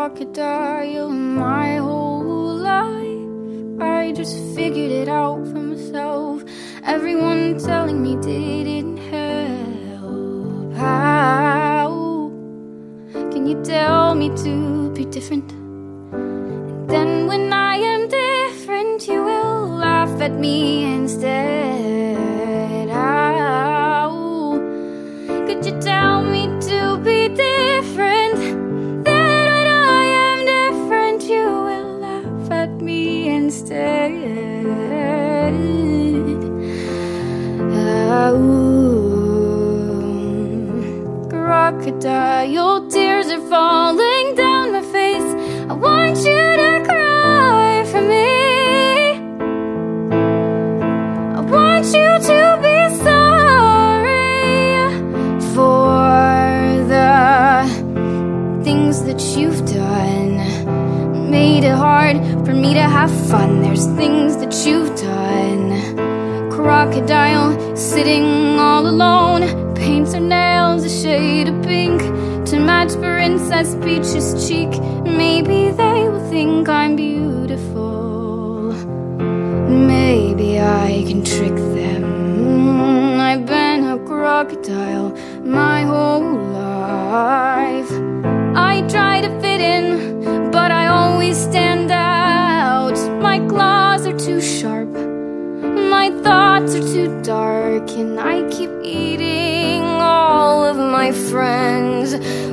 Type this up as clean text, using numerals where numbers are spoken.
crocodile my whole life. I just figured it out for myself. Everyone telling me didn't help. How can you tell me to be different? And then when I am different, you will laugh at me instead. How could you tell me to be different? Then when I am different, you will laugh at me instead. Crocodile tears are falling down my face. I want you to cry for me. I want you to be sorry for the things that you've done. Made it hard for me to have fun. There's things that you've done. Crocodile sitting all alone, paints her nails a shade of pink to match Princess Peach's cheek. Maybe they will think I'm beautiful. Maybe I can trick them. I've been a crocodile my whole life. I try to fit in, but I always stand out. My claws are too sharp, my thoughts are too dark, and I keep eating all of my friends.